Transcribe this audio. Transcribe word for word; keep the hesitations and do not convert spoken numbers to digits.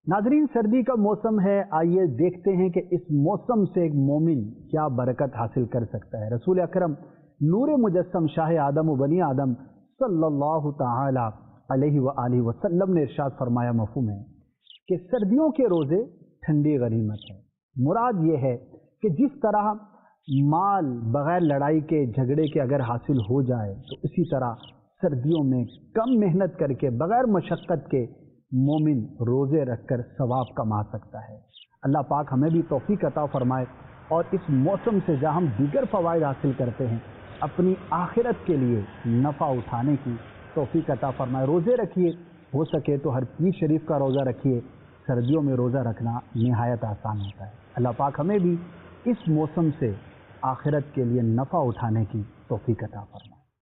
नाजरीन, सर्दी का मौसम है। आइए देखते हैं कि इस मौसम से एक मोमिन क्या बरकत हासिल कर सकता है। रसूल अकरम नूर मुजस्सम शाह आदम व बनी आदम सल्लल्लाहु तआला अलैहि व आलिहि वसल्लम ने इरशाद फरमाया, मफ़हूम है कि सर्दियों के रोज़े ठंडी गनीमत है। मुराद ये है कि जिस तरह माल बग़ैर लड़ाई के झगड़े के अगर हासिल हो जाए, तो इसी तरह सर्दियों में कम मेहनत करके बग़ैर मशक्क़त के मोमिन रोज़े रखकर सवाब कमा सकता है। अल्लाह पाक हमें भी तौफ़ीक अता फरमाए और इस मौसम से जहाँ हम दीगर फ़वाइद हासिल करते हैं, अपनी आखिरत के लिए नफ़ा उठाने की तौफ़ीक अता फरमाए। रोज़े रखिए, हो सके तो हर पीर शरीफ का रोज़ा रखिए। सर्दियों में रोज़ा रखना निहायत आसान होता है। अल्लाह पाक हमें भी इस मौसम से आखिरत के लिए नफ़ा उठाने की तौफ़ीक अता फरमाए।